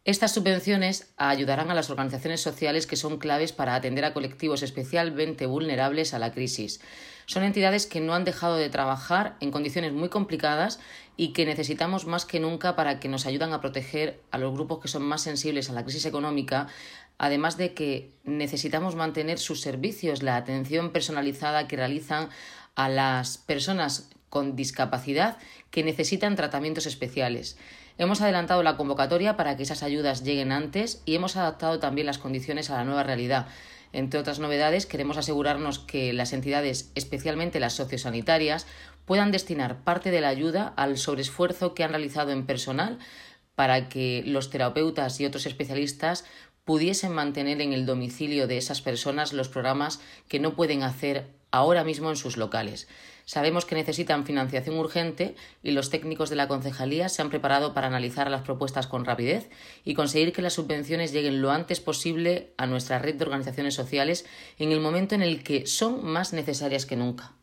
Estas subvenciones ayudarán a las organizaciones sociales que son claves para atender a colectivos especialmente vulnerables a la crisis. Son entidades que no han dejado de trabajar en condiciones muy complicadas y que necesitamos más que nunca para que nos ayuden a proteger a los grupos que son más sensibles a la crisis económica, además de que necesitamos mantener sus servicios, la atención personalizada que realizan a las personas con discapacidad que necesitan tratamientos especiales. Hemos adelantado la convocatoria para que esas ayudas lleguen antes y hemos adaptado también las condiciones a la nueva realidad. Entre otras novedades, queremos asegurarnos que las entidades, especialmente las sociosanitarias, puedan destinar parte de la ayuda al sobreesfuerzo que han realizado en personal para que los terapeutas y otros especialistas pudiesen mantener en el domicilio de esas personas los programas que no pueden hacer ahora mismo en sus locales. Sabemos que necesitan financiación urgente y los técnicos de la concejalía se han preparado para analizar las propuestas con rapidez y conseguir que las subvenciones lleguen lo antes posible a nuestra red de organizaciones sociales en el momento en el que son más necesarias que nunca.